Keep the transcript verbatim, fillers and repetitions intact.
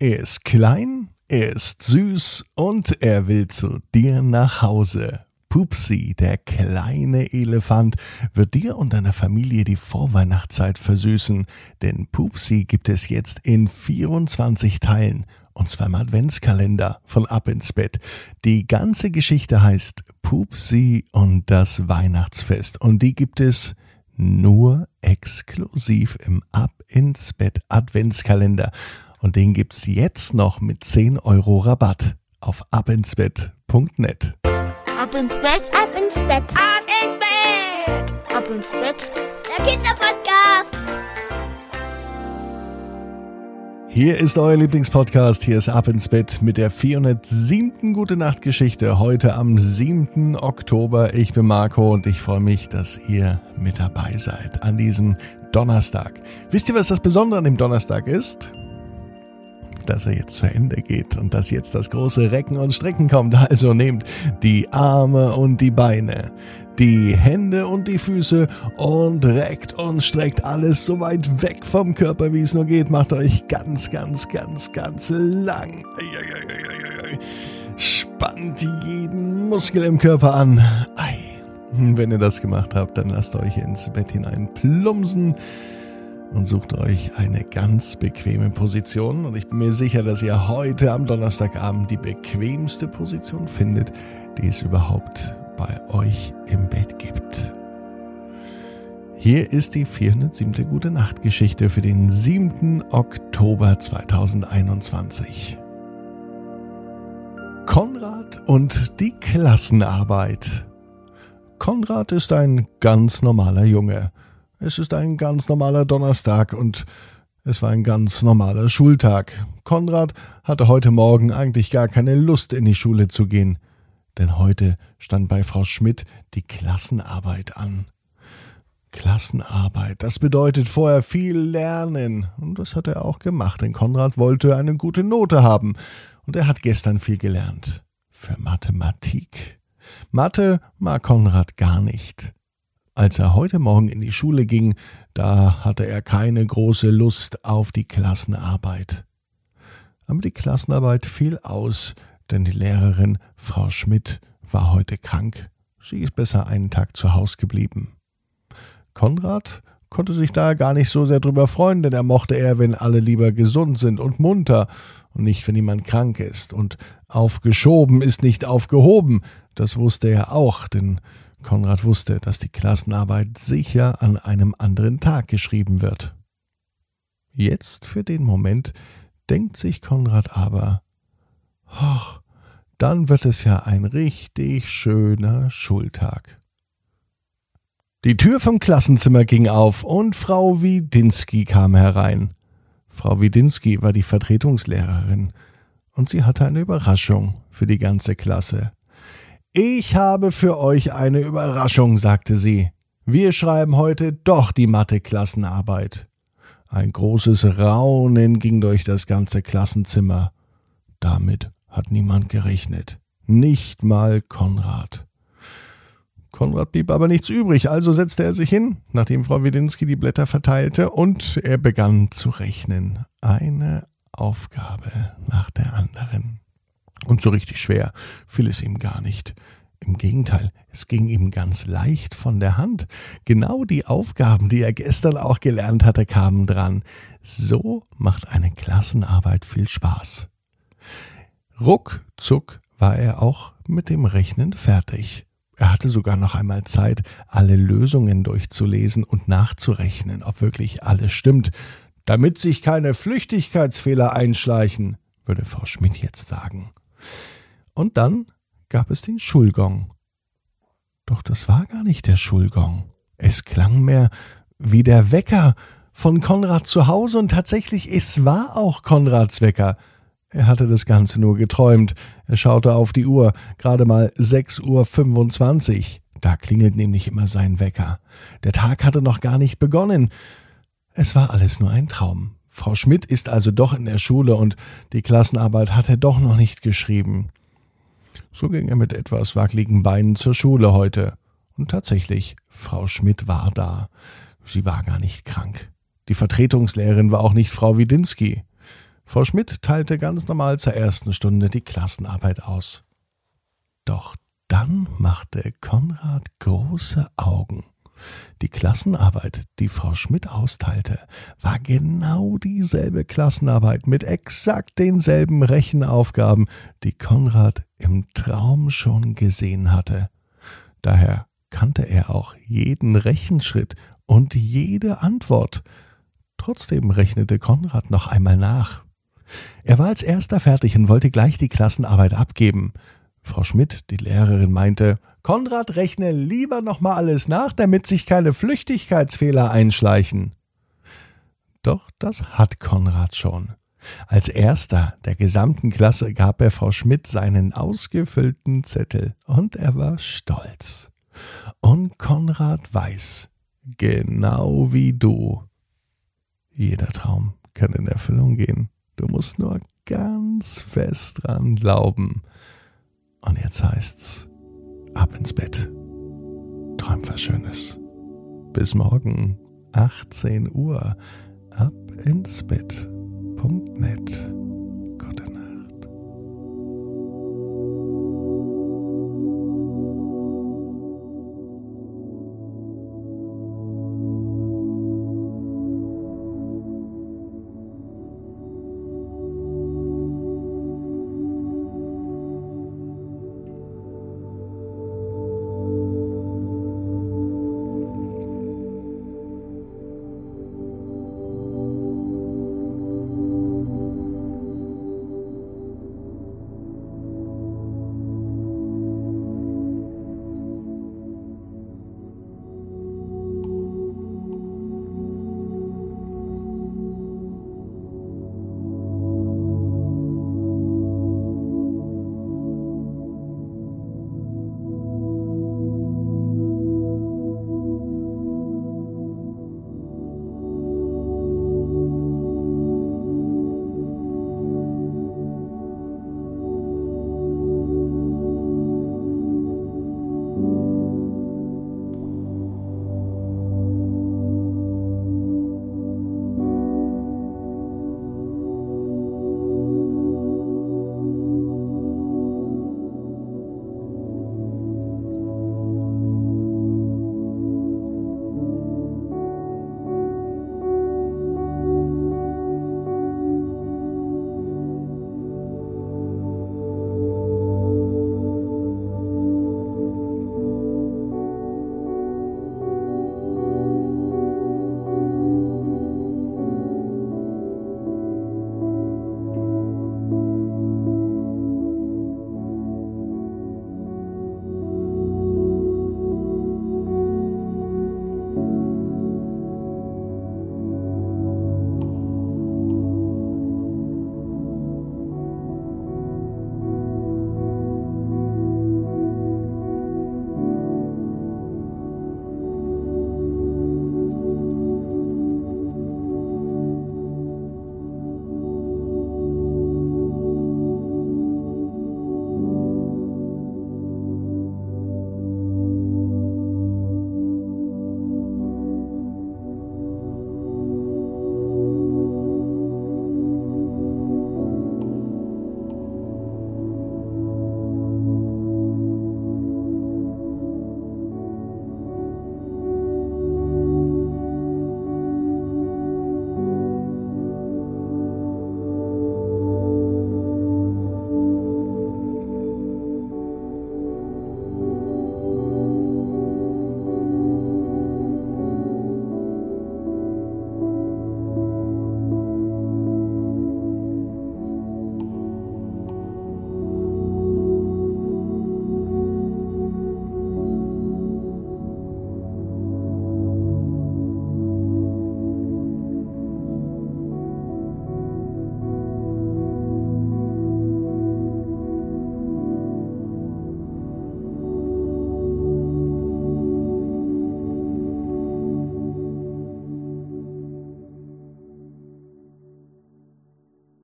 Er ist klein, er ist süß und er will zu dir nach Hause. Pupsi, der kleine Elefant, wird dir und deiner Familie die Vorweihnachtszeit versüßen, denn Pupsi gibt es jetzt in vierundzwanzig Teilen und zwar im Adventskalender von Ab ins Bett. Die ganze Geschichte heißt Pupsi und das Weihnachtsfest und die gibt es nur exklusiv im Ab ins Bett Adventskalender und den gibt's jetzt noch mit zehn Euro Rabatt auf abinsbett punkt net. Ab ins Bett, ab ins Bett, ab ins Bett, ab ins Bett, der Kinderpodcast. Hier ist euer Lieblingspodcast, hier ist Ab ins Bett mit der vierhundertsiebten Gute-Nacht-Geschichte, heute am siebten Oktober. Ich bin Marco und ich freue mich, dass ihr mit dabei seid an diesem Donnerstag. Wisst ihr, was das Besondere an dem Donnerstag ist? Dass er jetzt zu Ende geht und dass jetzt das große Recken und Strecken kommt. Also nehmt die Arme und die Beine, die Hände und die Füße und reckt und streckt alles so weit weg vom Körper, wie es nur geht. Macht euch ganz, ganz, ganz, ganz lang. Spannt jeden Muskel im Körper an. Ei. Wenn ihr das gemacht habt, dann lasst euch ins Bett hinein plumpsen und sucht euch eine ganz bequeme Position. Und ich bin mir sicher, dass ihr heute am Donnerstagabend die bequemste Position findet, die es überhaupt bei euch im Bett gibt. Hier ist die vierhundertsiebte Gute-Nacht-Geschichte für den siebten Oktober zweitausendeinundzwanzig. Konrad und die Klassenarbeit. Konrad ist ein ganz normaler Junge. Es ist ein ganz normaler Donnerstag und es war ein ganz normaler Schultag. Konrad hatte heute Morgen eigentlich gar keine Lust, in die Schule zu gehen, denn heute stand bei Frau Schmidt die Klassenarbeit an. Klassenarbeit, das bedeutet vorher viel lernen und das hat er auch gemacht, denn Konrad wollte eine gute Note haben und er hat gestern viel gelernt. Für Mathematik. Mathe mag Konrad gar nicht. Als er heute Morgen in die Schule ging, da hatte er keine große Lust auf die Klassenarbeit. Aber die Klassenarbeit fiel aus, denn die Lehrerin, Frau Schmidt, war heute krank. Sie ist besser einen Tag zu Hause geblieben. Konrad konnte sich da gar nicht so sehr drüber freuen, denn er mochte eher, wenn alle lieber gesund sind und munter und nicht, wenn jemand krank ist. Und aufgeschoben ist nicht aufgehoben, das wusste er auch, denn Konrad wusste, dass die Klassenarbeit sicher an einem anderen Tag geschrieben wird. Jetzt für den Moment denkt sich Konrad aber, ach, dann wird es ja ein richtig schöner Schultag. Die Tür vom Klassenzimmer ging auf und Frau Widinski kam herein. Frau Widinski war die Vertretungslehrerin und sie hatte eine Überraschung für die ganze Klasse. »Ich habe für euch eine Überraschung«, sagte sie. »Wir schreiben heute doch die Mathe-Klassenarbeit.« Ein großes Raunen ging durch das ganze Klassenzimmer. Damit hat niemand gerechnet. Nicht mal Konrad. Konrad blieb aber nichts übrig, also setzte er sich hin, nachdem Frau Widinski die Blätter verteilte, und er begann zu rechnen. Eine Aufgabe nach der anderen. Und so richtig schwer fiel es ihm gar nicht. Im Gegenteil, es ging ihm ganz leicht von der Hand. Genau die Aufgaben, die er gestern auch gelernt hatte, kamen dran. So macht eine Klassenarbeit viel Spaß. Ruckzuck war er auch mit dem Rechnen fertig. Er hatte sogar noch einmal Zeit, alle Lösungen durchzulesen und nachzurechnen, ob wirklich alles stimmt, damit sich keine Flüchtigkeitsfehler einschleichen, würde Frau Schmidt jetzt sagen. Und dann gab es den Schulgong. Doch das war gar nicht der Schulgong. Es klang mehr wie der Wecker von Konrad zu Hause und tatsächlich, es war auch Konrads Wecker. Er hatte das Ganze nur geträumt. Er schaute auf die Uhr, gerade mal sechs Uhr fünfundzwanzig. Da klingelt nämlich immer sein Wecker. Der Tag hatte noch gar nicht begonnen. Es war alles nur ein Traum. Frau Schmidt ist also doch in der Schule und die Klassenarbeit hat er doch noch nicht geschrieben. So ging er mit etwas wackeligen Beinen zur Schule heute. Und tatsächlich, Frau Schmidt war da. Sie war gar nicht krank. Die Vertretungslehrerin war auch nicht Frau Widinski. Frau Schmidt teilte ganz normal zur ersten Stunde die Klassenarbeit aus. Doch dann machte Konrad große Augen. Die Klassenarbeit, die Frau Schmidt austeilte, war genau dieselbe Klassenarbeit mit exakt denselben Rechenaufgaben, die Konrad im Traum schon gesehen hatte. Daher kannte er auch jeden Rechenschritt und jede Antwort. Trotzdem rechnete Konrad noch einmal nach. Er war als erster fertig und wollte gleich die Klassenarbeit abgeben. Frau Schmidt, die Lehrerin, meinte, Konrad, rechne lieber noch mal alles nach, damit sich keine Flüchtigkeitsfehler einschleichen. Doch das hat Konrad schon. Als erster der gesamten Klasse gab er Frau Schmidt seinen ausgefüllten Zettel und er war stolz. Und Konrad weiß, genau wie du, jeder Traum kann in Erfüllung gehen. Du musst nur ganz fest dran glauben. Und jetzt heißt's, ab ins Bett. Träum was Schönes. Bis morgen, achtzehn Uhr, ab ins Bett Punkt net.